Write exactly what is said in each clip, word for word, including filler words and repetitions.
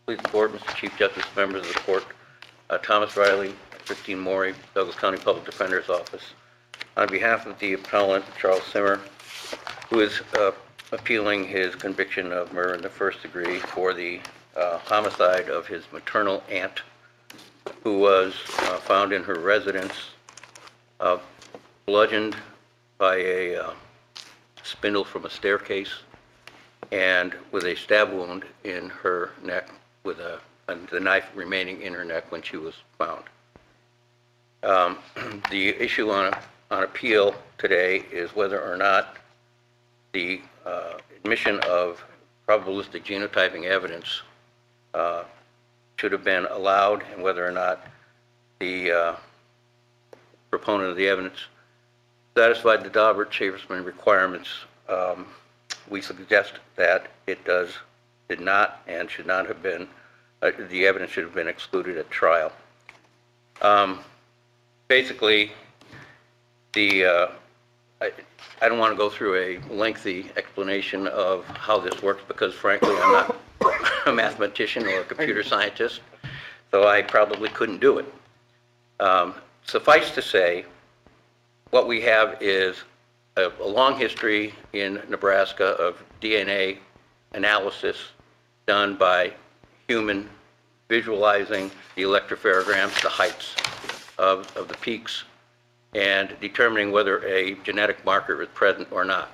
Please the court, Mister Chief Justice, members of the court, uh, Thomas Riley, Christine Morey, Douglas County Public Defender's Office. On behalf of the appellant, Charles Simmer, who is uh, appealing his conviction of murder in the first degree for the uh, homicide of his maternal aunt, who was uh, found in her residence, uh, bludgeoned by a uh, spindle from a staircase and with a stab wound in her neck, with a, and the knife remaining in her neck when she was found. Um, the issue on, on appeal today is whether or not the uh, admission of probabilistic genotyping evidence uh, should have been allowed, and whether or not the uh, proponent of the evidence satisfied the Daubert-Chafersman requirements. Um, we suggest that it does, did not, and should not have been, uh, the evidence should have been excluded at trial. Um, basically, the, uh, I, I don't want to go through a lengthy explanation of how this works because, frankly, I'm not a mathematician or a computer scientist, so I probably couldn't do it. Um, suffice to say, what we have is a, a long history in Nebraska of D N A analysis done by human visualizing the electropherograms, the heights of, of the peaks, and determining whether a genetic marker is present or not.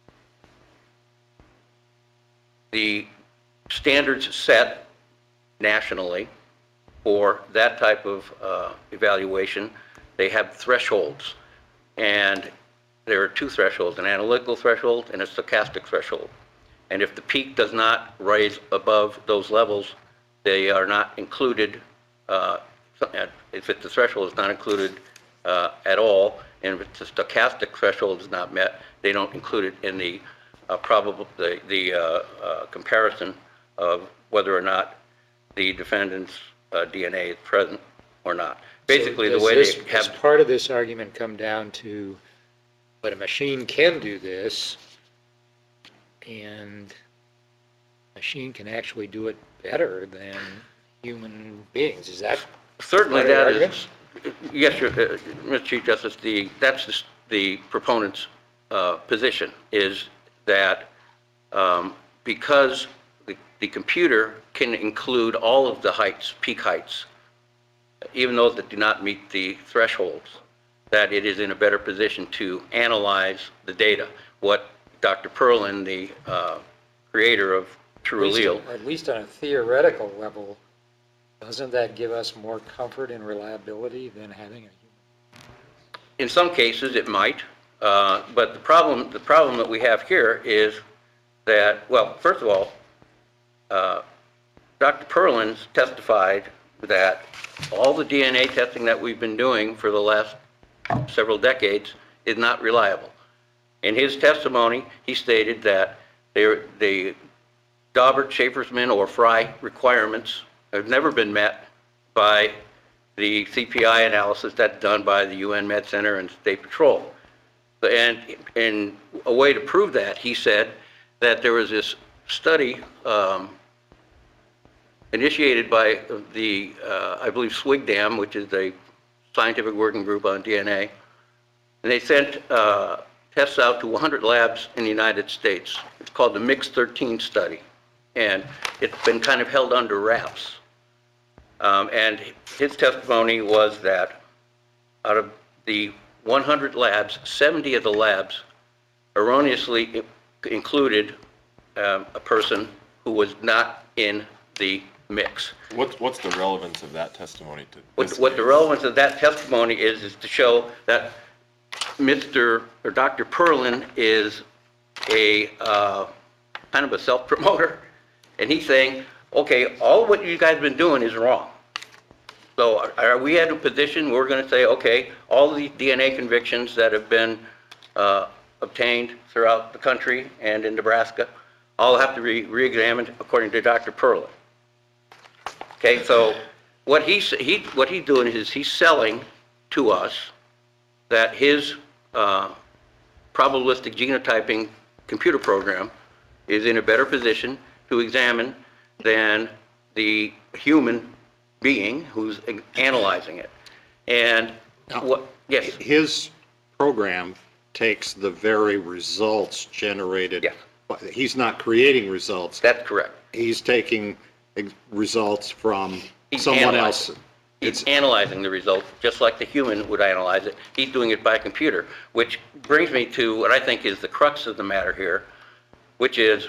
The standards set nationally for that type of uh, evaluation, they have thresholds. And there are two thresholds, an analytical threshold and a stochastic threshold. And if the peak does not rise above those levels, they are not included, uh, if it, the threshold is not included uh, at all, and if the stochastic threshold is not met, they don't include it in the uh, probable, the, the uh, uh, comparison of whether or not the defendant's uh, D N A is present or not. Basically, so the way this, they have... does part of this argument come down to, but a machine can do this, and a machine can actually do it better than human beings? Is that Certainly that is, yes, uh, Mister Chief Justice, the, that's the, the proponent's uh, position, is that um, because the, the computer can include all of the heights, peak heights, even those that do not meet the thresholds, that it is in a better position to analyze the data. What Doctor Perlin, the uh, creator of TrueAllele, at, at least on a theoretical level, doesn't that give us more comfort and reliability than having a human? in some cases it might, uh, but the problem, the problem that we have here is that, well, first of all, uh, Doctor Perlin's testified that all the D N A testing that we've been doing for the last several decades is not reliable. In his testimony, he stated that the Daubert-Chafersman or Frye requirements have never been met by the C P I analysis that's done by the U N Med Center and State Patrol. And in a way to prove that, he said that there was this study um, initiated by the, uh, I believe, SWIGDAM, which is a scientific working group on D N A, and they sent uh, tests out to one hundred labs in the United States. It's called the Mix thirteen study, and it's been kind of held under wraps. Um, and his testimony was that out of the one hundred labs, seventy of the labs erroneously included um, a person who was not in the mix. What's what's the relevance of that testimony to What, this what case? the relevance of that testimony is is to show that Mister or Doctor Perlin is a uh, kind of a self-promoter, and he's saying, okay, all what you guys have been doing is wrong. So are, are we at a position where we're going to say, okay, all the D N A convictions that have been uh, obtained throughout the country and in Nebraska all have to be re-examined according to Doctor Perlin? Okay, so what he's, he, what he's doing is he's selling to us that his uh, probabilistic genotyping computer program is in a better position to examine than the human being who's analyzing it. And Now, what, yes, His program takes the very results generated. Yes. but He's not creating results. that's correct. He's taking ex- results from He's someone analyzing. else. He's It's, analyzing the results, just like the human would analyze it. He's doing it by computer, which brings me to what I think is the crux of the matter here, which is,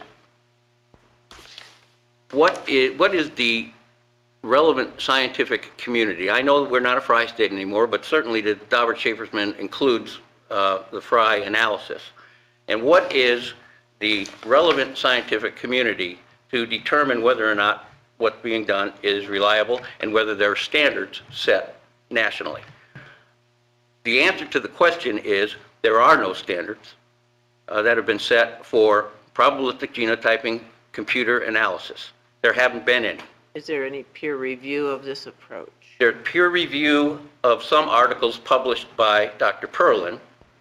what is, what is the relevant scientific community? I know that we're not a Fry state anymore, but certainly the Daubert-Schaefersman includes uh, the Fry analysis. And what is the relevant scientific community to determine whether or not what's being done is reliable and whether there are standards set nationally? The answer to the question is there are no standards uh, that have been set for probabilistic genotyping computer analysis. There haven't been any. Is there any peer review of this approach? There's peer review of some articles published by Doctor Perlin.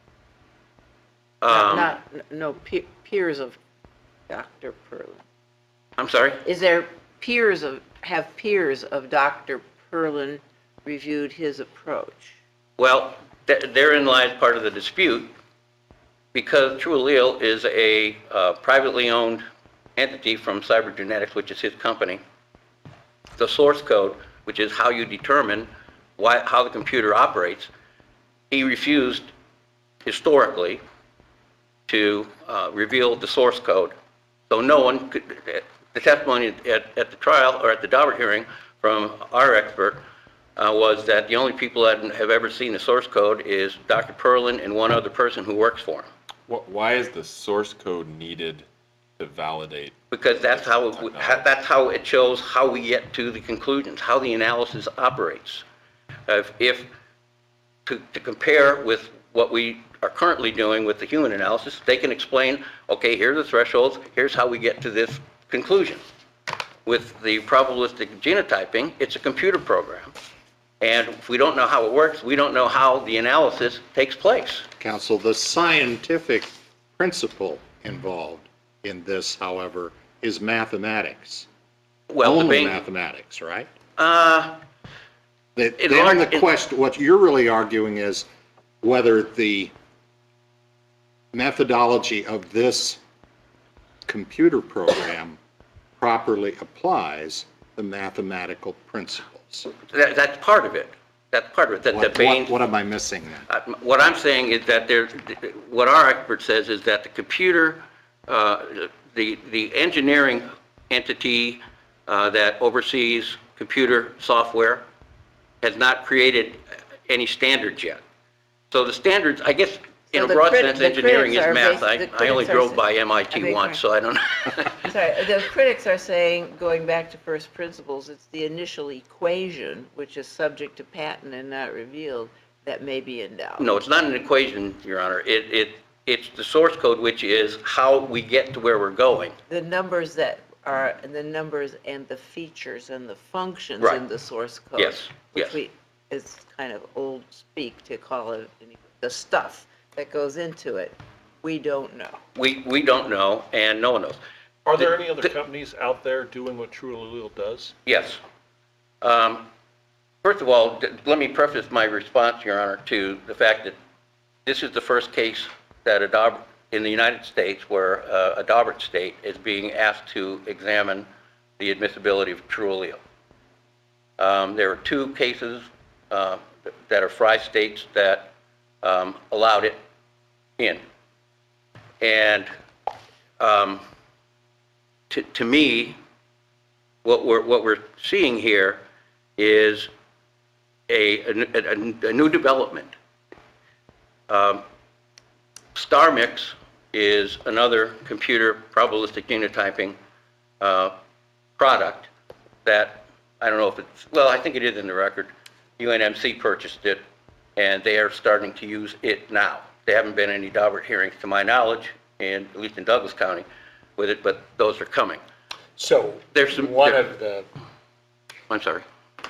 Not, Um, not, no pe- peers of Doctor Perlin. I'm sorry? Is there peers of, have peers of Doctor Perlin reviewed his approach? Well, th- therein lies part of the dispute, because TrueAllele is a uh, privately owned entity from Cybergenetics, which is his company. The source code, which is how you determine why, how the computer operates, he refused historically to uh, reveal the source code. So no one could, the testimony at, at the trial or at the Daubert hearing from our expert uh, was that the only people that have ever seen the source code is Doctor Perlin and one other person who works for him. Wh- Why is the source code needed to validate? Because that's how, it, w- ha- that's how it shows how we get to the conclusions, how the analysis operates. If, if to, to compare with what we are currently doing with the human analysis, they can explain, okay, here are the thresholds, here's how we get to this conclusion. With the probabilistic genotyping, it's a computer program. And if we don't know how it works, we don't know how the analysis takes place. Counsel, the scientific principle involved in this, however, is mathematics. Well, the Only Bain, mathematics, right? uh, The- In Then large- the in- question, what you're really arguing is whether the methodology of this computer program properly applies the mathematical principles. that, that's part of it. That's part of it, that the What, Bain. what, what am I missing then? Uh, What I'm saying is that there, what our expert says is that the computer, uh, the, the engineering entity uh, that oversees computer software has not created any standards yet. So the standards, I guess, in So a the broad crit- sense, the engineering is critics are math. basi- I, the I only critics are drove sa- by I M I T beg once, so I don't know. Sorry, the critics are saying, going back to first principles, it's the initial equation, which is subject to patent and not revealed, that may be in doubt. No, it's not an equation, Your Honor. It, it, it's the source code, which is how we get to where we're going. The numbers that are, and the numbers and the features and the functions Right. in the source code. Yes, yes. Which we, is kind of old speak to call it the stuff that goes into it. We don't know. We, we don't know, and no one knows. Are there any other The- companies out there doing what TrueAllele does? Yes. Um, First of all, d- let me preface my response, Your Honor, to the fact that this is the first case that a Daubert, in the United States, where uh, a Daubert state is being asked to examine the admissibility of TrueAllele. Um, There are two cases uh, that are Fry states that um, allowed it in. And um, to, to me, what we're, what we're seeing here is a, a, a- a new development. Um, StarMix is another computer probabilistic genotyping uh, product that, I don't know if it's, well, I think it is in the record. U N M C purchased it, and they are starting to use it now. There haven't been any Daubert hearings, to my knowledge, in, at least in Douglas County, with it, but those are coming. So, There's some- one there- of the, I'm sorry.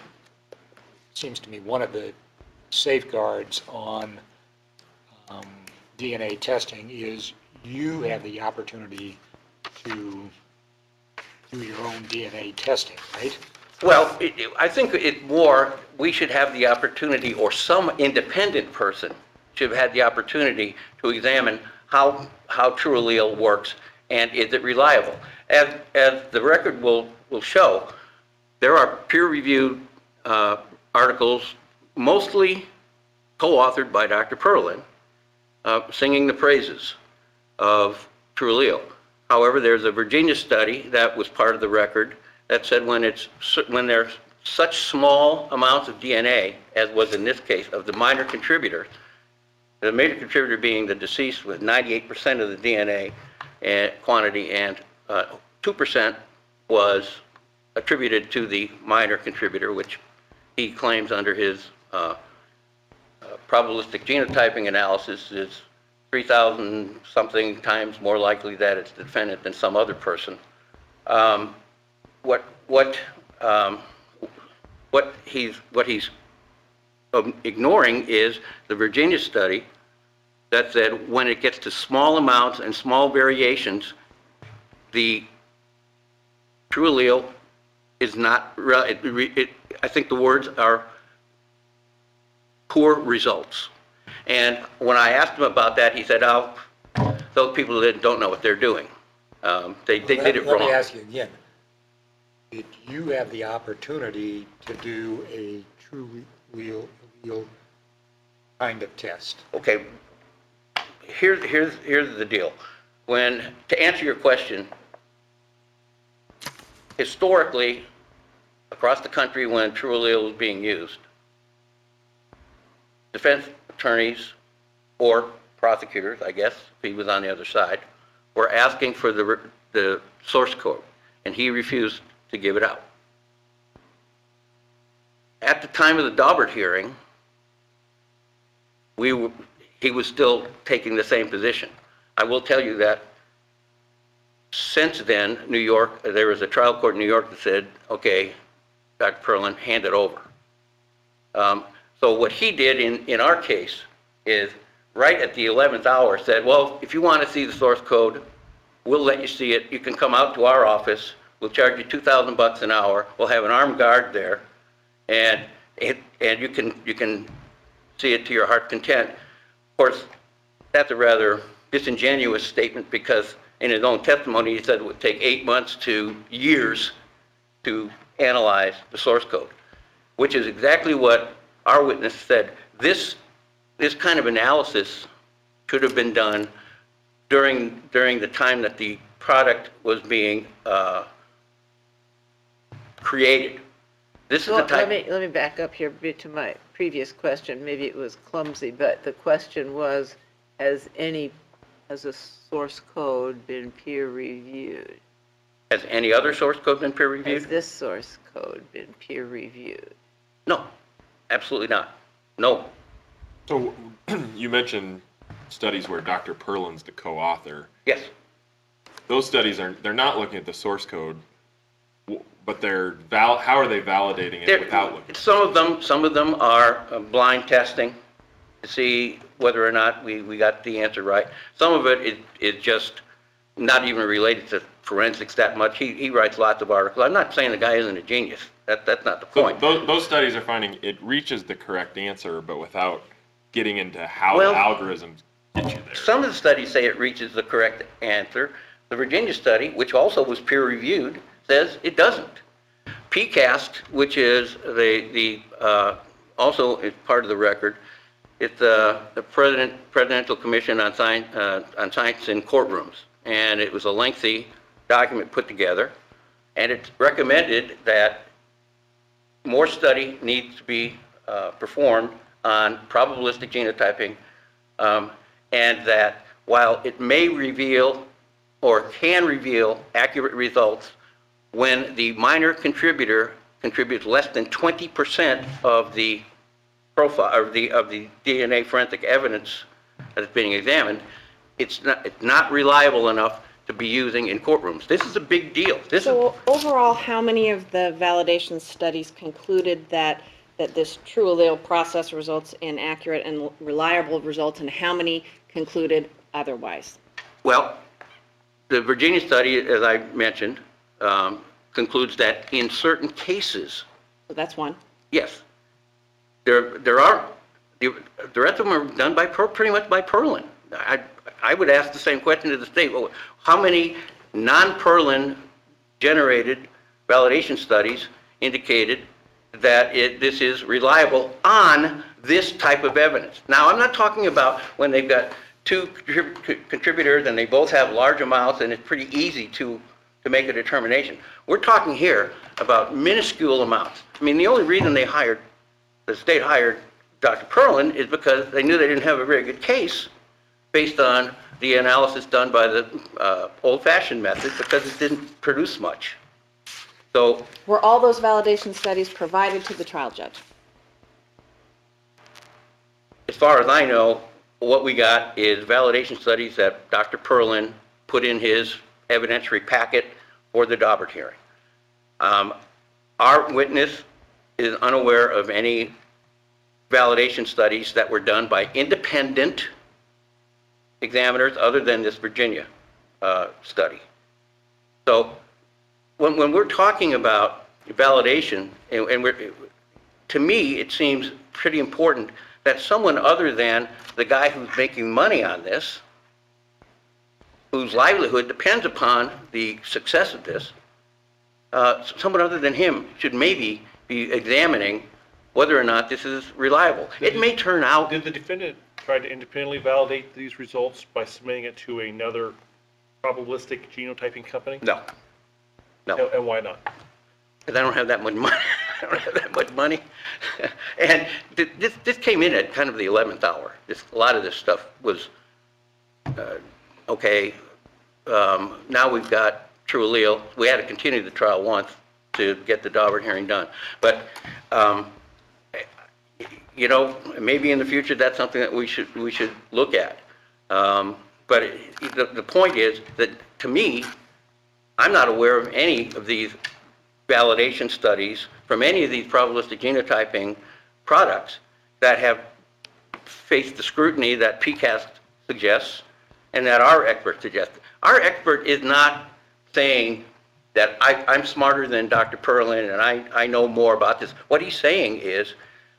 seems to me, one of the safeguards on um, D N A testing is you have the opportunity to do your own D N A testing, right? Well, it- it- I think it more, we should have the opportunity, or some independent person should have had the opportunity to examine how, how True Allele works and is it reliable. As, as the record will, will show, there are peer-reviewed uh, articles, mostly co-authored by Doctor Perlin, uh, singing the praises of True Allele. However, there's a Virginia study that was part of the record that said when it's, when there's such small amounts of D N A, as was in this case, of the minor contributors, the major contributor being the deceased with ninety-eight percent of the D N A and quantity, and uh, two percent was attributed to the minor contributor, which he claims under his uh, uh, probabilistic genotyping analysis is three thousand something times more likely that it's the defendant than some other person. Um, what what um, what he's what he's um, ignoring is the Virginia study that said when it gets to small amounts and small variations, the true allele is not. It, it, I think the words are poor results. And when I asked him about that, he said, "Oh, those people that don't know what they're doing. Um, they they Let- did it Let wrong." me ask you again. Did you have the opportunity to do a true allele allele kind of test? Okay, here's, here's, here's the deal. When, to answer your question, historically, across the country when True Allele was being used, defense attorneys or prosecutors, I guess, if he was on the other side, were asking for the, the source code, and he refused to give it out. At the time of the Daubert hearing, we were, he was still taking the same position. I will tell you that since then, New York, there was a trial court in New York that said, okay, Doctor Perlin, hand it over. Um, so what he did in, in our case is right at the eleventh hour said, well, if you want to see the source code, we'll let you see it. You can come out to our office. We'll charge you two thousand bucks an hour. We'll have an armed guard there, and it, and you can you can see it to your heart's content. Of course, that's a rather disingenuous statement because in his own testimony he said it would take eight months to years to analyze the source code, which is exactly what our witness said. This this kind of analysis should have been done during during the time that the product was being uh, created. This is the Well, type. let me, let me back up here a bit to my previous question. Maybe it was clumsy, but the question was, has any, has a source code been peer reviewed? Has any other source code been peer Has reviewed? this source code been peer reviewed? No, absolutely not. No. So you mentioned studies where Doctor Perlin's the co-author. Yes. Those studies are, they're not looking at the source code, w- but they're val, how are they validating it There- without looking? Some of them, some of them are uh, blind testing to see whether or not we, we got the answer right. Some of it is, is just not even related to forensics that much. He, he writes lots of articles. I'm not saying the guy isn't a genius. That, that's not the So point. those, those studies are finding it reaches the correct answer, but without getting into how Well, the algorithms get you there. Some of the studies say it reaches the correct answer. The Virginia study, which also was peer reviewed, says it doesn't. P CAST, which is the, the, uh, also is part of the record, it's uh, the President, Presidential Commission on Science, uh, on Science in Courtrooms. And it was a lengthy document put together, and it recommended that more study needs to be uh, performed on probabilistic genotyping, um, and that while it may reveal or can reveal accurate results when the minor contributor contributes less than twenty percent of the profile of the of the D N A forensic evidence that is being examined, it's not it's not reliable enough to be using in courtrooms. This is a big deal. This is So overall, how many of the validation studies concluded that, that this true allele process results in accurate and reliable results, and how many concluded otherwise? well, the Virginia study, as I mentioned, um, concludes that in certain cases, So that's one. yes, there, there are, the, the rest of them are done by, Per- pretty much by Perlin. I, I would ask the same question to the state, well, how many non-Perlin generated validation studies indicated that it, this is reliable on this type of evidence? Now, I'm not talking about when they've got two contrib- contributors and they both have large amounts and it's pretty easy to, to make a determination. We're talking here about minuscule amounts. I mean, the only reason they hired, the state hired Doctor Perlin is because they knew they didn't have a very good case based on the analysis done by the uh, old-fashioned method, because it didn't produce much. So, Were all those validation studies provided to the trial judge? as far as I know, what we got is validation studies that Doctor Perlin put in his evidentiary packet for the Daubert hearing. Um, Our witness is unaware of any validation studies that were done by independent examiners other than this Virginia uh, study. So when, when we're talking about validation, and, and we're, to me, it seems pretty important that someone other than the guy who's making money on this, whose livelihood depends upon the success of this, uh, someone other than him should maybe be examining whether or not this is reliable. It may turn out, Did the defendant try to independently validate these results by submitting it to another probabilistic genotyping company? no, no. And and why not? Because I don't have that much money. I don't have that much money. And th- this, this came in at kind of the eleventh hour. This, a lot of this stuff was, uh, okay, um, now we've got true allele. We had to continue the trial once to get the Daubert hearing done. But, um, you know, maybe in the future, that's something that we should, we should look at. Um, But it- the, the point is that, to me, I'm not aware of any of these validation studies from any of these probabilistic genotyping products that have faced the scrutiny that P CAST suggests and that our expert suggests. Our expert is not saying that I, I'm smarter than Doctor Perlin and I, I know more about this. What he's saying is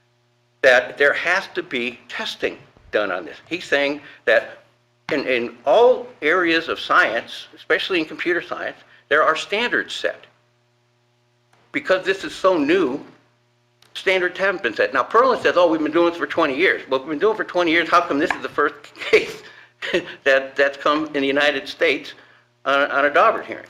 that there has to be testing done on this. He's saying that in, in all areas of science, especially in computer science, there are standards set. Because this is so new, standards haven't been set. Now, Perlin says, oh, we've been doing this for twenty years. Well, we've been doing it for twenty years. How come this is the first case that, that's come in the United States on, on a Daubert hearing?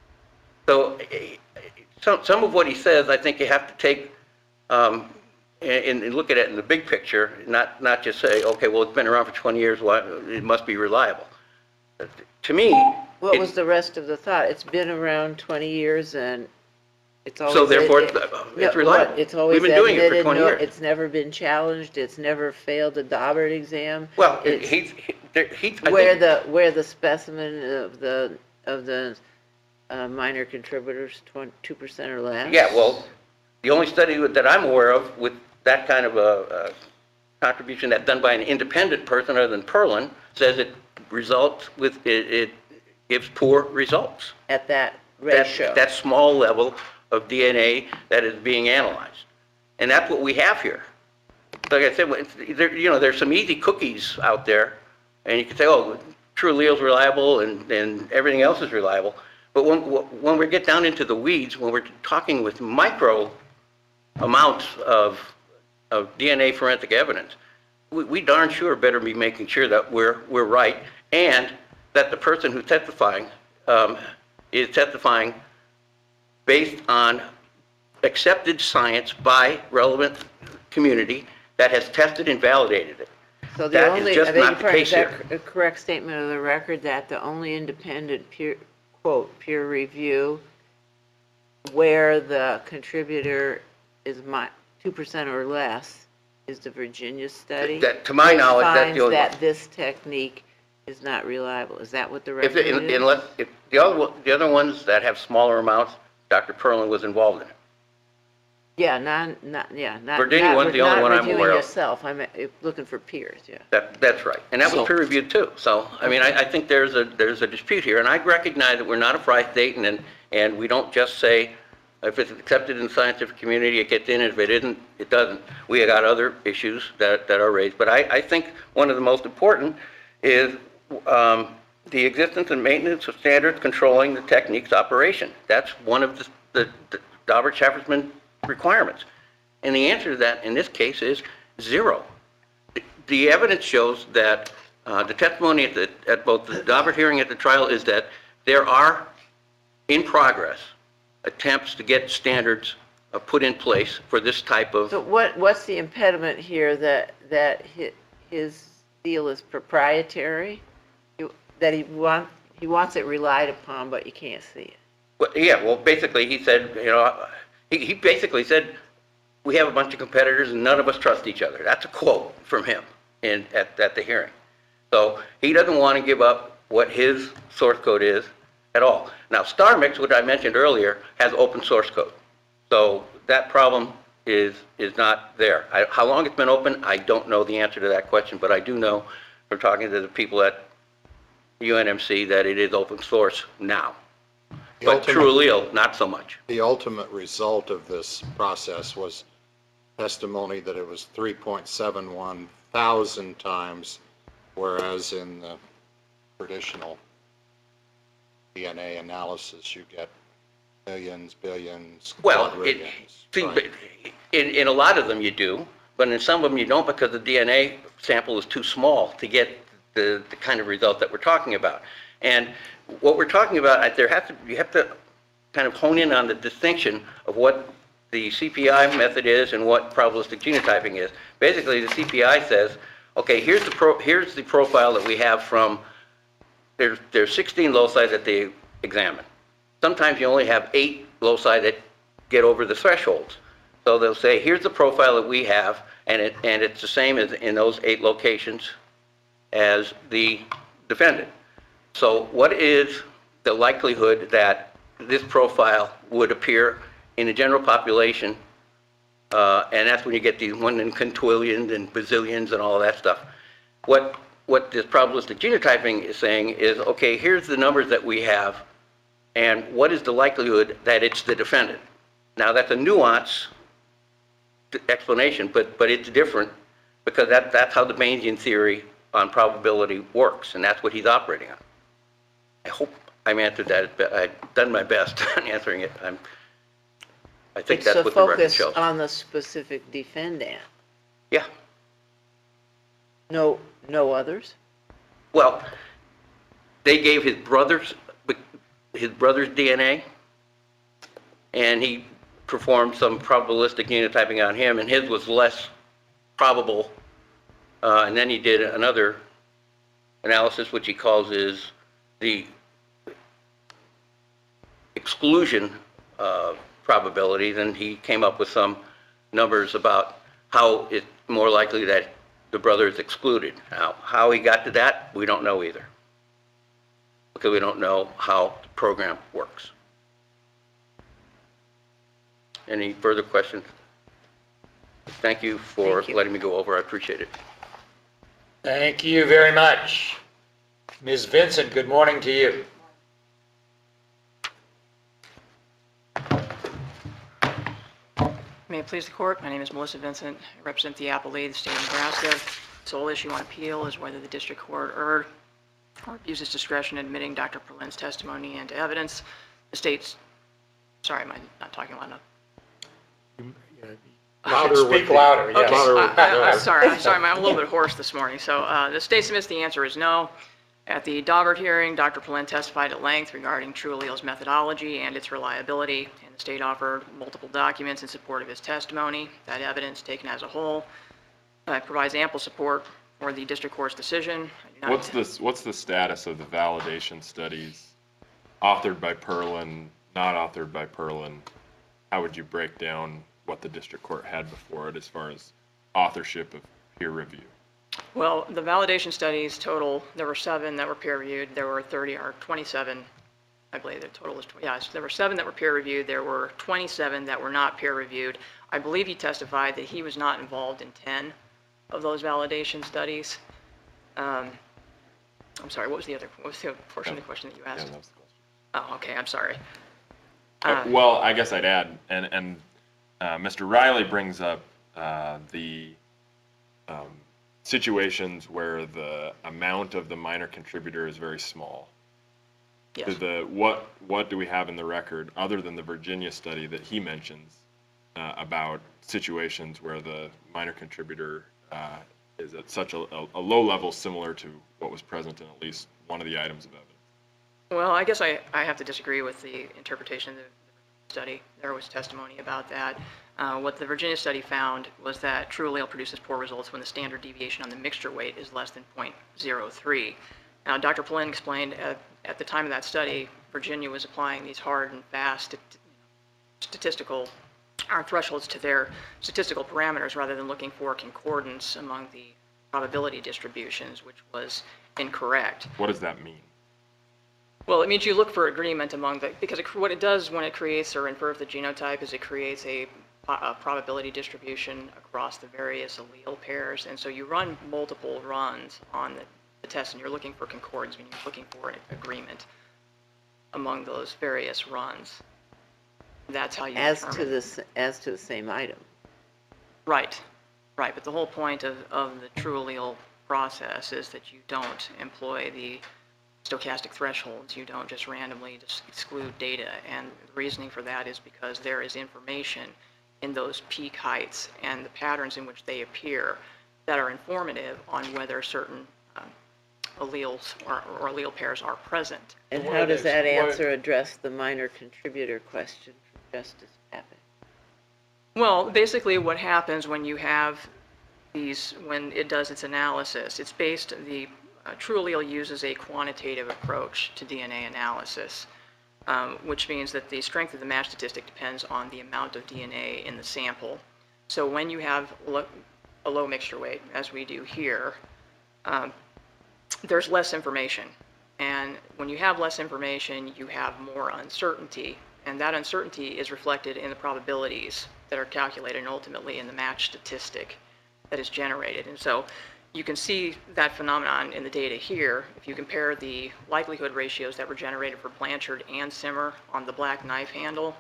So eh, some, some of what he says, I think you have to take um, and, and look at it in the big picture, not, not just say, okay, well, it's been around for twenty years, well, it must be reliable. To me, What it- was the rest of the thought? It's been around twenty years and it's always. so therefore, it- it- it's no, reliable. what? It's always We've been doing it for admitted, twenty no- years. It's never been challenged, it's never failed a Daubert exam. Well, It's he's, he, there- he, I Where think, the, where the specimen of the, of the uh, minor contributors, two percent or less? yeah, well, the only study that I'm aware of with that kind of a, a contribution that's done by an independent person other than Perlin says it results with, it, it gives poor results. At that That- ratio. That small level of D N A that is being analyzed. And that's what we have here. Like I said, it's- there, you know, there's some easy cookies out there, and you can say, oh, true allele's reliable and, and everything else is reliable. But when, when we get down into the weeds, when we're talking with micro amounts of, of D N A forensic evidence, we, we darn sure better be making sure that we're, we're right, and that the person who's testifying um, is testifying based on accepted science by relevant community that has tested and validated it. So the that is only, just I beg not your the pardon, case is that here. a correct statement of the record that the only independent peer, quote, peer review where the contributor is my, two percent or less is the Virginia study? That, to my which knowledge, that's finds the only one. that this technique is not reliable. Is that what the If, record it- is? unless, if, the other, one- the other ones that have smaller amounts, Doctor Perlin was involved in it. Yeah, non, not, yeah, not. Virginia not one's re- the only not one I'm reviewing aware of. yourself, I'm uh, looking for peers, yeah. That, that's right. And that was So- peer-reviewed too. So, I mean, I, I think there's a, there's a dispute here. And I recognize that we're not a fry state and, and- and we don't just say, if it's accepted in the scientific community, it gets in. If it isn't, it doesn't. We have got other issues that, that are raised. But I, I think one of the most important is, um, the existence and maintenance of standards controlling the technique's operation. That's one of the, the, the Daubert-Shaffersman requirements. And the answer to that in this case is zero. The evidence shows that uh, the testimony at, the, at both the Daubert hearing and at the trial is that there are, in progress, attempts to get standards uh, put in place for this type of, So what, what's the impediment here that, that hi- his deal is proprietary? You- That he want, he wants it relied upon, but you can't see it? well, yeah, well, basically, he said, you know, he, he basically said, we have a bunch of competitors and none of us trust each other. That's a quote from him in, at, at the hearing. So he doesn't want to give up what his source code is at all. Now, StarMix, which I mentioned earlier, has open source code. So that problem is, is not there. I, how long it's been open, I don't know the answer to that question, but I do know from talking to the people at U N M C that it is open source now. The But ultimate- TrueAllele, not so much. The ultimate result of this process was testimony that it was three point seven one thousand times, whereas in the traditional D N A analysis, you get millions, billions, Well, it, quadrillions. see, right? but in, in a lot of them you do, but in some of them you don't because the D N A sample is too small to get the, the kind of result that we're talking about. And what we're talking about, I- there has to, you have to kind of hone in on the distinction of what the C P I method is and what probabilistic genotyping is. Basically, the C P I says, okay, here's the pro, here's the profile that we have from, there's, there's sixteen loci that they examine. Sometimes you only have eight loci that get over the thresholds. So they'll say, here's the profile that we have, and it, and it's the same as in those eight locations as the defendant. So what is the likelihood that this profile would appear in the general population? Uh, and that's when you get these one in quintillions and bazillions and all of that stuff. What, what this probabilistic genotyping is saying is, okay, here's the numbers that we have, and what is the likelihood that it's the defendant? Now, that's a nuance explanation, but, but it's different because that, that's how the Bayesian theory on probability works, and that's what he's operating on. I hope I'm answered that. I've done my best on answering it. I'm, I think that's what the record It's a shows. focus on the specific defendant, Yeah. no, no others? Well, they gave his brother's, his brother's D N A, and he performed some probabilistic genotyping on him, and his was less probable. Uh, and then he did another analysis, which he calls is the exclusion uh, probabilities, and he came up with some numbers about how it's more likely that the brother is excluded. Now, how he got to that, we don't know either, because we don't know how the program works. Any further questions? Thank you for Thank you. letting me go over. I appreciate it. Thank you very much. Miz Vincent, good morning to you. May it please the court, my name is Melissa Vincent. I represent the appellee of the state of Nebraska. Sole issue on appeal is whether the district court erred or abused its discretion in admitting Doctor Perlin's testimony into evidence. The state's, sorry, am I not talking loud enough? Louder would Speak be- louder, yes. Okay, Louder I- would be I- I'm good. sorry, I'm sorry, I'm a little bit hoarse this morning. So uh, the state submits the answer is no. At the Daubert hearing, Doctor Perlin testified at length regarding TrueAllele's methodology and its reliability, and the state offered multiple documents in support of his testimony. That evidence, taken as a whole, uh, provides ample support for the district court's decision. I do not What's intend- this, what's the status of the validation studies authored by Perlin, not authored by Perlin? How would you break down what the district court had before it as far as authorship of peer review? Well, the validation studies total, there were seven that were peer-reviewed, there were thirty, or twenty-seven, I believe the total was, tw- yes, there were seven that were peer-reviewed, there were twenty-seven that were not peer-reviewed. I believe he testified that he was not involved in ten of those validation studies. Um, I'm sorry, what was the other, what was the other portion of the question that you Yeah, asked? that was the question. Oh, okay, I'm sorry. Uh, Uh, well, I guess I'd add, and, and uh, Mister Riley brings up uh, the um, situations where the amount of the minor contributor is very small. Yes. To the what what do we have in the record other than the Virginia study that he mentions uh, about situations where the minor contributor uh, is at such a, a, a low level similar to what was present in at least one of the items of evidence? Well, I guess I, I have to disagree with the interpretation of the study. There was testimony about that. Uh, what the Virginia study found was that true allele produces poor results when the standard deviation on the mixture weight is less than zero point zero three. Now, Doctor Pullen explained at, at the time of that study, Virginia was applying these hard and fast statistical our thresholds to their statistical parameters rather than looking for concordance among the probability distributions, which was incorrect. What does that mean? Well, it means you look for agreement among the, because it, what it does when it creates or infers the genotype is it creates a, a probability distribution across the various allele pairs. And so you run multiple runs on the, the test and you're looking for concordance, meaning you're looking for an agreement among those various runs. That's how you As determine. to the, s- as to the same item. Right, right. But the whole point of, of the true allele process is that you don't employ the stochastic thresholds. You don't just randomly just exclude data. And the reasoning for that is because there is information in those peak heights and the patterns in which they appear that are informative on whether certain um, alleles or, or allele pairs are present. And What how does is- that what- answer address the minor contributor question from Justice Pappas? Well, basically what happens when you have these, when it does its analysis, it's based, the uh, true allele uses a quantitative approach to D N A analysis, um, which means that the strength of the match statistic depends on the amount of D N A in the sample. So when you have lo- a low mixture weight, as we do here, um, there's less information. And when you have less information, you have more uncertainty. And that uncertainty is reflected in the probabilities that are calculated and ultimately in the match statistic that is generated. And so you can see that phenomenon in the data here. If you compare the likelihood ratios that were generated for Blanchard and Simmer on the black knife handle,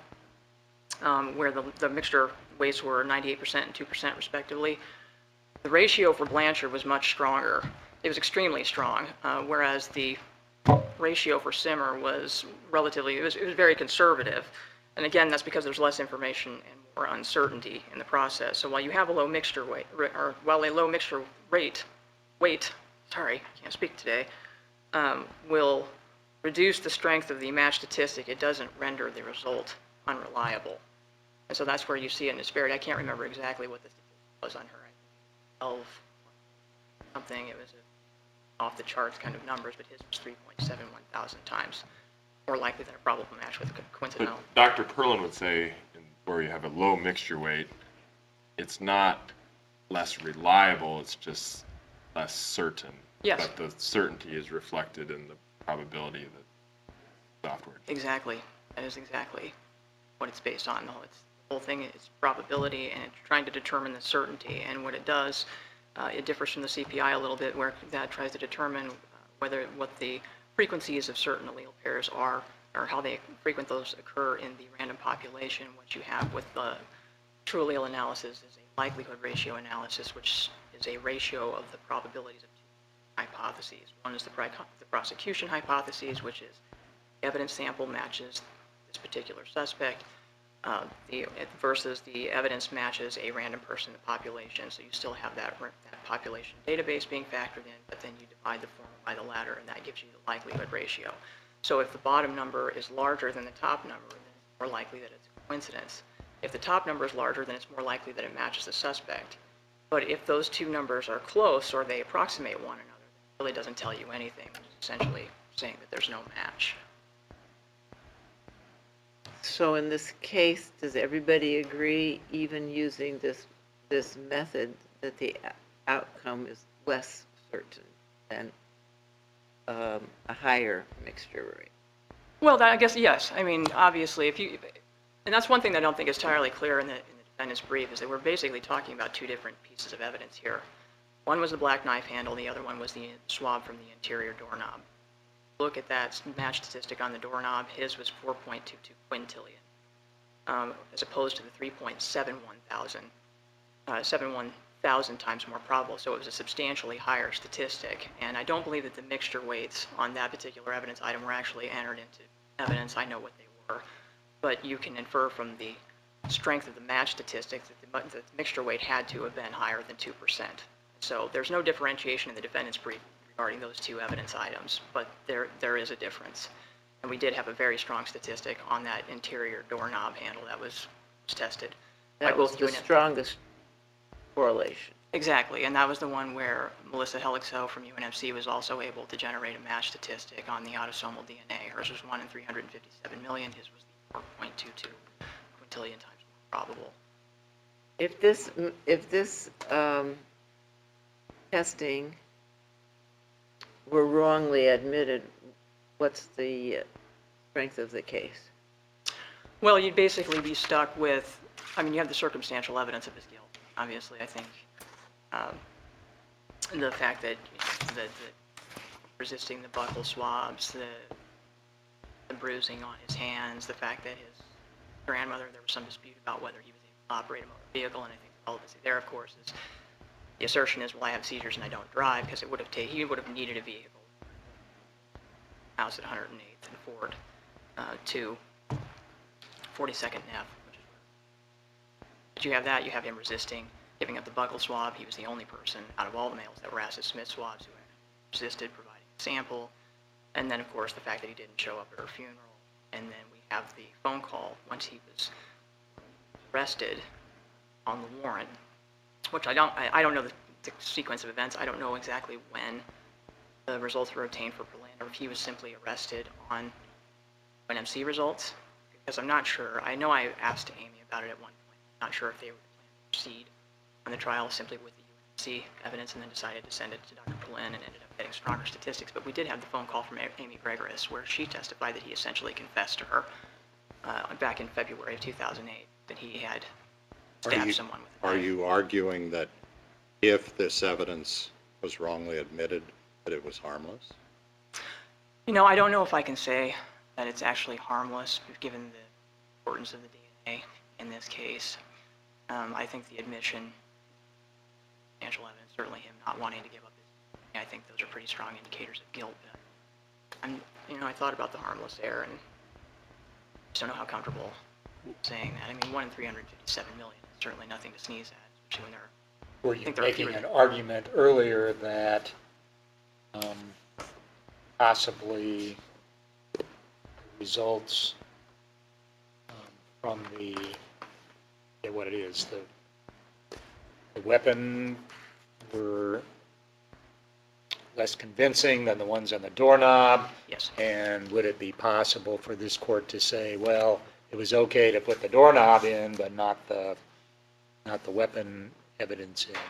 um, where the, the mixture weights were ninety-eight percent and two percent respectively, the ratio for Blanchard was much stronger. It was extremely strong, uh, whereas the ratio for Simmer was relatively, it was, it was very conservative. And again, that's because there's less information and more uncertainty in the process. So while you have a low mixture weight, or while a low mixture rate, weight, sorry, can't speak today, um, will reduce the strength of the match statistic, it doesn't render the result unreliable. And so that's where you see a disparity. I can't remember exactly what the statistic was on her. twelve something, it was a off the charts kind of numbers, but his was three point seven one thousand times more likely than a probable match with a co- But coincidental. Doctor Perlin would say, in- where you have a low mixture weight, it's not less reliable, it's just less certain. Yes. But the certainty is reflected in the probability of the software. Exactly. That is exactly what it's based on. The whole, it's, the whole thing is probability and it's trying to determine the certainty. And what it does, uh, it differs from the C P I a little bit where that tries to determine uh, whether what the frequencies of certain allele pairs are or how they frequent those occur in the random population. What you have with the true allele analysis is a likelihood ratio analysis, which is a ratio of the probabilities of two hypotheses. One is the, pri- the prosecution hypothesis, which is evidence sample matches this particular suspect, uh, the, versus the evidence matches a random person in the population. So you still have that, that population database being factored in, but then you divide the former by the latter, and that gives you the likelihood ratio. So if the bottom number is larger than the top number, then it's more likely that it's a coincidence. If the top number is larger, then it's more likely that it matches the suspect. But if those two numbers are close or they approximate one another, it really doesn't tell you anything. It's essentially saying that there's no match. So in this case, does everybody agree, even using this, this method, that the o- outcome is less certain than um, a higher mixture rate? Well, that, I guess, yes. I mean, obviously, if you, and that's one thing that I don't think is entirely clear in the, in the defendant's brief is that we're basically talking about two different pieces of evidence here. One was the black knife handle, the other one was the swab from the interior doorknob. Look at that match statistic on the doorknob, his was four point two two quintillion, um, as opposed to the three point seven one thousand, uh, seventy-one thousand times more probable, so it was a substantially higher statistic. And I don't believe that the mixture weights on that particular evidence item were actually entered into evidence. I know what they were, but you can infer from the strength of the match statistics that the, that the mixture weight had to have been higher than two percent. So there's no differentiation in the defendant's brief regarding those two evidence items, but there there is a difference. And we did have a very strong statistic on that interior doorknob handle that was, was tested. That by was both the U N M C. strongest correlation. Exactly, and that was the one where Melissa Helixo from U N M C was also able to generate a match statistic on the autosomal D N A. Hers was one in three hundred fifty-seven million, his was four point two two quintillion times more probable. If this, if this um, testing were wrongly admitted, what's the uh, strength of the case? Well, you'd basically be stuck with, I mean, you have the circumstantial evidence of his guilt, obviously, I think. Um, the fact that, you know, the, the resisting the buccal swabs, the, the bruising on his hands, the fact that his grandmother, there was some dispute about whether he was able to operate a motor vehicle, and I think all of this there, of course, is the assertion is, well, I have seizures and I don't drive, because it would have taken, he would have needed a vehicle. House at one hundred eighth and Ford uh, to forty-second F, which is where. But you have that, you have him resisting, giving up the buccal swab. He was the only person out of all the males that were asked to submit swabs who resisted providing a sample. And then, of course, the fact that he didn't show up at her funeral. And then we have the phone call once he was arrested on the warrant, which I don't, I, I don't know the, the sequence of events. I don't know exactly when the results were obtained for Perland, or if he was simply arrested on U N M C results, because I'm not sure. I know I asked Amy about it at one point. I'm not sure if they were planning to proceed on the trial simply with the U N M C evidence and then decided to send it to Doctor Perlin and ended up getting stronger statistics. But we did have the phone call from Amy Gregoris where she testified that he essentially confessed to her uh, back in February of two thousand eight that he had Are stabbed you- someone with a Are knife. you arguing that if this evidence was wrongly admitted, that it was harmless? You know, I don't know if I can say that it's actually harmless, given the importance of the D N A in this case. Um, I think the admission, substantial evidence, certainly him not wanting to give up his D N A, I think those are pretty strong indicators of guilt. But I'm, you know, I thought about the harmless error and just don't know how comfortable saying that. I mean, one in three hundred fifty-seven million is certainly nothing to sneeze at, especially when they're Were I you think there are making fewer- an argument earlier that um, possibly the results um, from the, yeah, what it is, the, the weapon were less convincing than the ones on the doorknob? yes. And would it be possible for this court to say, well, it was okay to put the doorknob in, but not the, not the weapon evidence in?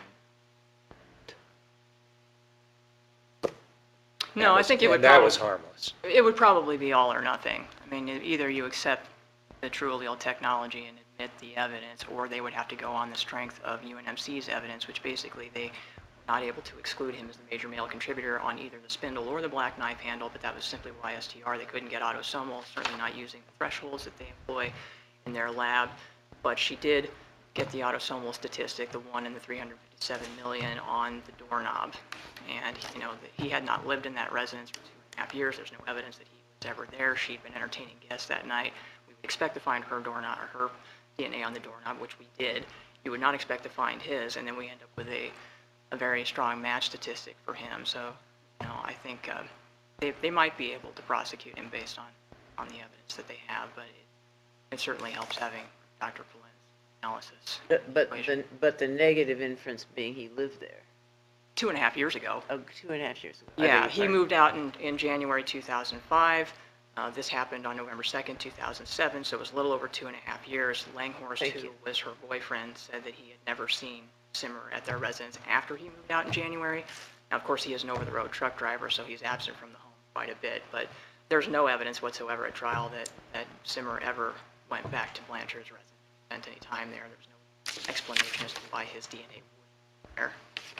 No, That I was- think it would and that probably, was harmless. it would probably be all or nothing. I mean, e- either you accept the true allele technology and admit the evidence, or they would have to go on the strength of U N M C's evidence, which basically they were not able to exclude him as the major male contributor on either the spindle or the black knife handle, but that was simply Y S T R. They couldn't get autosomal, certainly not using the thresholds that they employ in their lab. But she did get the autosomal statistic, the one in the three hundred fifty-seven million on the doorknob. And, you know, he had not lived in that residence for two and a half years. There's no evidence that he was ever there. She'd been entertaining guests that night. We would expect to find her doorknob, or her D N A on the doorknob, which we did. You would not expect to find his, and then we end up with a, a very strong match statistic for him. So, you know, I think uh, they, they might be able to prosecute him based on, on the evidence that they have, but it, it certainly helps having Doctor Perlin's analysis. But, but the, but the negative inference being he lived there, Two and a half years ago. oh, two and a half years ago. I Yeah, beg he your pardon. moved out in, in January two thousand five. Uh, this happened on November second, two thousand seven, so it was a little over two and a half years. Langhorst, Thank who you. was her boyfriend, said that he had never seen Simmer at their residence after he moved out in January. Now, of course, he is an over-the-road truck driver, so he's absent from the home quite a bit, but there's no evidence whatsoever at trial that, that Simmer ever went back to Blanchard's residence, spent any time there. There's no explanation as to why his D N A would be there.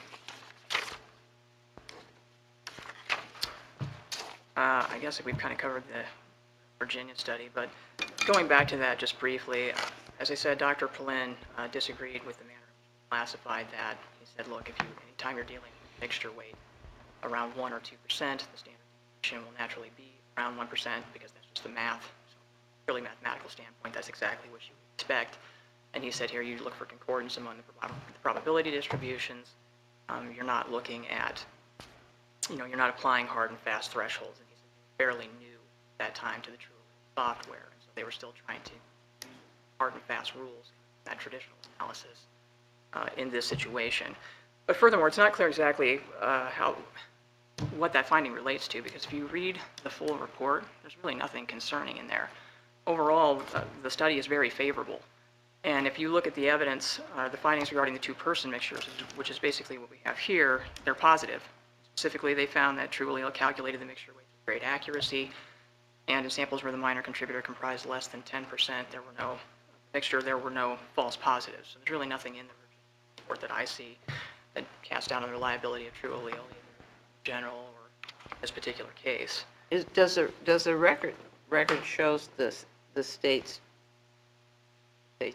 Uh, I guess we've kind of covered the Virginia study, but going back to that just briefly, uh, as I said, Doctor Palin uh, disagreed with the manner in which we classified that. He said, look, if you, anytime you're dealing with mixture weight around one or two percent, the standard deviation will naturally be around one percent because that's just the math. So, purely mathematical standpoint, that's exactly what you would expect. And he said here, you look for concordance among the, prob the probability distributions. Um, you're not looking at, you know, you're not applying hard and fast thresholds. And he said fairly new at that time to the true software. And so they were still trying to hard and fast rules, that traditional analysis uh, in this situation. But furthermore, it's not clear exactly uh, how, what that finding relates to, because if you read the full report, there's really nothing concerning in there. Overall, uh, the study is very favorable. And if you look at the evidence, uh, the findings regarding the two-person mixtures, which is basically what we have here, they're positive. Specifically, they found that TrueAllele calculated the mixture weight with great accuracy, and in samples where the minor contributor comprised less than ten percent, there were no mixture, there were no false positives. So there's really nothing in the report that I see that casts doubt on the reliability of TrueAllele, either in general or this particular case. Is, does the, does the record, record shows this, the state's the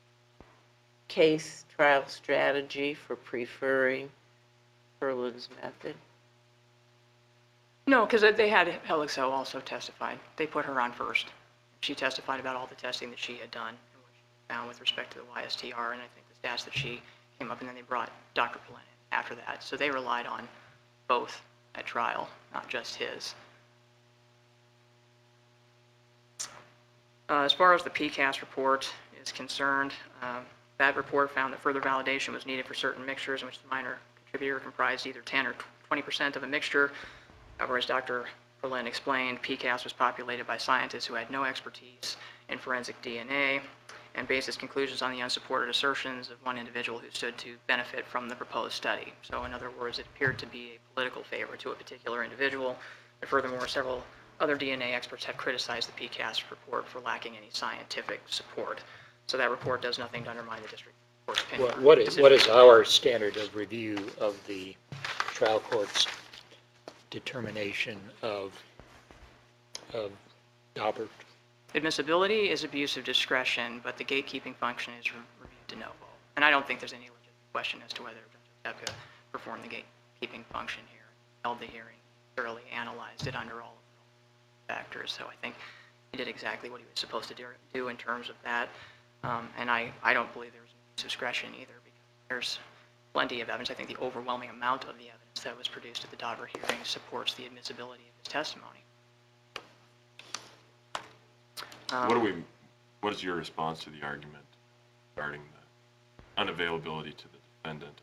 case trial strategy for preferring Perlin's method? No, because they had Helixo also testified. They put her on first. She testified about all the testing that she had done and what she found with respect to the Y S T R, and I think the stats that she came up, and then they brought Doctor Palin in after that. So they relied on both at trial, not just his. Uh, as far as the P C A S report is concerned, um, that report found that further validation was needed for certain mixtures in which the minor contributor comprised either ten or twenty percent of a mixture. However, as Doctor Berlin explained, P C A S was populated by scientists who had no expertise in forensic D N A and based its conclusions on the unsupported assertions of one individual who stood to benefit from the proposed study. So in other words, it appeared to be a political favor to a particular individual. And furthermore, several other D N A experts have criticized the P C A S report for lacking any scientific support. So that report does nothing to undermine the district court's opinion. What what is, what is our standard of review of the trial court's determination of, of Daubert? Admissibility is abuse of discretion, but the gatekeeping function is re- reviewed de novo. And I don't think there's any legitimate question as to whether Judge Otepka performed the gatekeeping function here, held the hearing, thoroughly analyzed it under all of the factors. So I think he did exactly what he was supposed to do, do in terms of that. Um, and I, I don't believe there was discretion either, because there's plenty of evidence. I think the overwhelming amount of the evidence that was produced at the Daubert hearing supports the admissibility of his testimony. Um, What do we, what is your response to the argument regarding the unavailability to the defendant?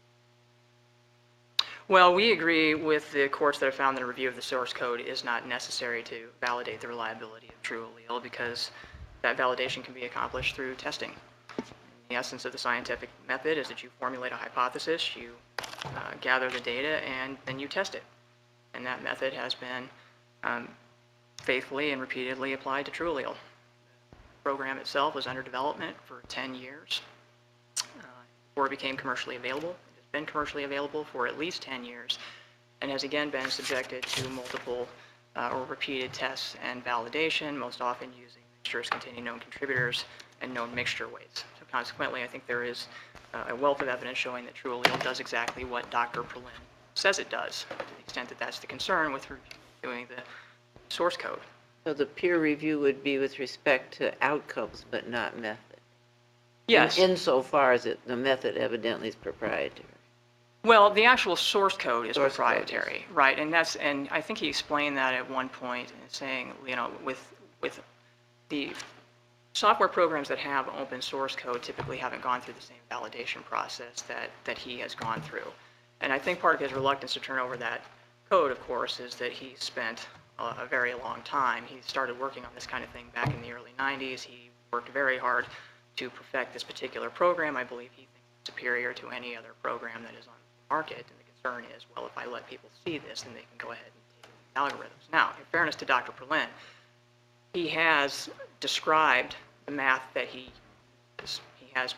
Well, we agree with the courts that have found that a review of the source code is not necessary to validate the reliability of TrueAllele, because that validation can be accomplished through testing. The essence of the scientific method is that you formulate a hypothesis, you uh, gather the data, and then you test it. And that method has been um, faithfully and repeatedly applied to TrueAllele. The program itself was under development for ten years uh, before it became commercially available. It has been commercially available for at least ten years and has again been subjected to multiple uh, or repeated tests and validation, most often using mixtures containing known contributors and known mixture weights. So consequently, I think there is uh, a wealth of evidence showing that TrueAllele does exactly what Doctor Perlin says it does, to the extent that that's the concern with reviewing the source code. So the peer review would be with respect to outcomes, but not method? Yes. In- Insofar as it, the method evidently is proprietary. Well, the actual source code is Source code proprietary, right? And that's, and I think he explained that at one point, saying, you know, with with the software programs that have open source code typically haven't gone through the same validation process that that he has gone through. And I think part of his reluctance to turn over that code, of course, is that he spent a, a very long time. He started working on this kind of thing back in the early nineties. He worked very hard to perfect this particular program. I believe he thinks it's superior to any other program that is on the market. And the concern is, well, if I let people see this, then they can go ahead and take the algorithms. Now, in fairness to Doctor Perlin, he has described the math that he uses. He has put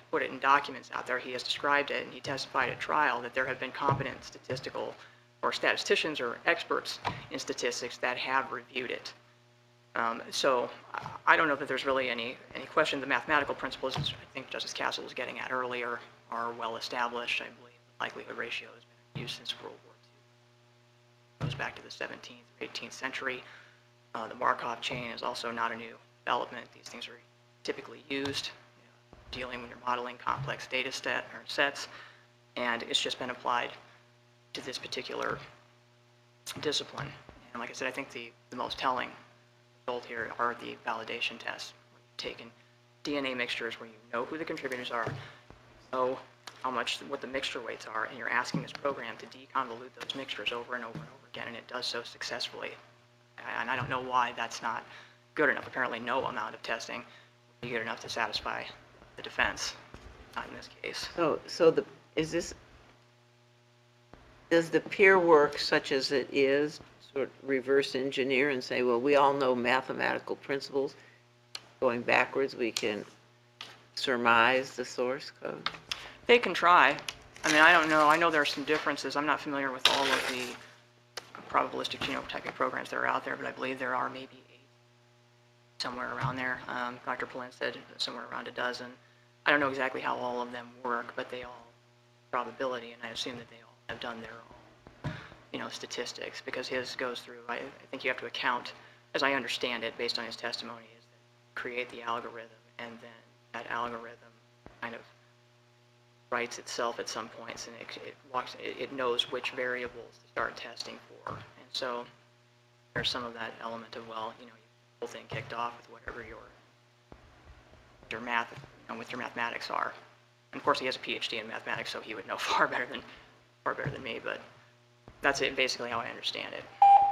put it in documents out there. He has described it, and he testified at trial that there have been competent statistical or statisticians or experts in statistics that have reviewed it. Um, so I don't know that there's really any, any question. The mathematical principles, which I think Justice Castle was getting at earlier, are well established. I believe the likelihood ratio has been used since World War Two. It goes back to the seventeenth, eighteenth century. Uh, the Markov chain is also not a new development. These things are typically used, you know, dealing when you're modeling complex data set or sets, and it's just been applied to this particular discipline. And like I said, I think the, the most telling result here are the validation tests. You've taken D N A mixtures where you know who the contributors are, know how much, what the mixture weights are, and you're asking this program to deconvolute those mixtures over and over and over again, and it does so successfully. And I don't know why that's not good enough. Apparently no amount of testing would be good enough to satisfy the defense, not in this case. So, so the, is this, does the peer work such as it is sort of reverse engineer and say, well, we all know mathematical principles, going backwards, we can surmise the source code? They can try. I mean, I don't know. I know there are some differences. I'm not familiar with all of the probabilistic genotyping programs that are out there, but I believe there are maybe eight, somewhere around there. Um, Doctor Polin said somewhere around a dozen. I don't know exactly how all of them work, but they all probability, and I assume that they all have done their own, you know, statistics, because his goes through, I, I think you have to account, as I understand it, based on his testimony, is that create the algorithm, and then that algorithm kind of writes itself at some points, and it, it walks, it, it knows which variables to start testing for. And so there's some of that element of, well, you know, the whole thing kicked off with whatever your your math, you know, with your mathematics are. And of course, he has a P H D in mathematics, so he would know far better than far better than me. But that's it, basically how I understand it.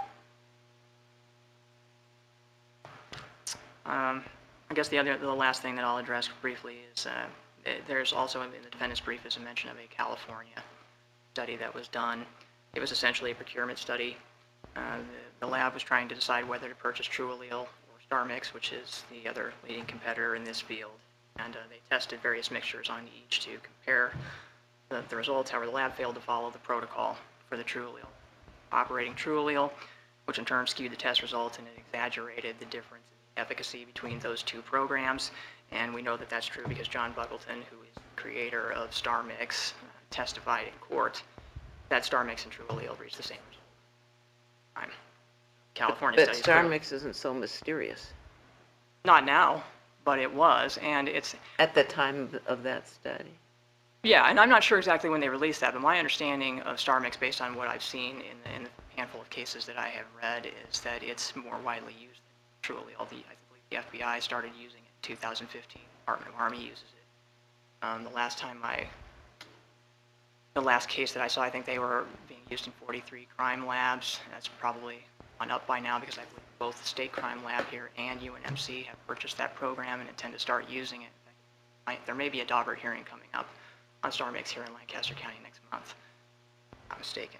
Um, I guess the other, the last thing that I'll address briefly is uh, there's also in the defendant's brief is a mention of a California study that was done. It was essentially a procurement study. Uh, the, the lab was trying to decide whether to purchase TrueAllele or StarMix, which is the other leading competitor in this field. And uh, they tested various mixtures on each to compare the, the results. However, the lab failed to follow the protocol for the TrueAllele. Operating TrueAllele, which in turn skewed the test results, and it exaggerated the difference in efficacy between those two programs. And we know that that's true because John Buckleton, who is the creator of StarMix, uh, testified in court that StarMix and TrueAllele reached the same result. I'm, California But studies. StarMix isn't so mysterious Not now, but it was, and it's, at the time of, of that study. yeah, and I'm not sure exactly when they released that, but my understanding of StarMix, based on what I've seen in the, in the handful of cases that I have read, is that it's more widely used than TrueAllele. The, I believe the F B I started using it in two thousand fifteen. The Department of Army uses it. Um, the last time I, the last case that I saw, I think they were being used in forty-three crime labs. That's probably gone up by now because I believe both the state crime lab here and U N M C have purchased that program and intend to start using it. I, there may be a Daubert hearing coming up on StarMix here in Lancaster County next month, if I'm not mistaken.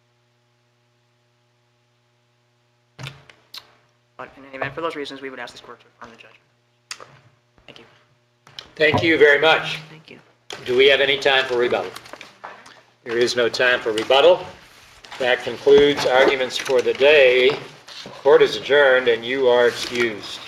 But in any event, for those reasons, we would ask this court to affirm the judgment. Thank you. Thank you very much. Thank you. Do we have any time for rebuttal? There is no time for rebuttal. That concludes arguments for the day. Court is adjourned and you are excused.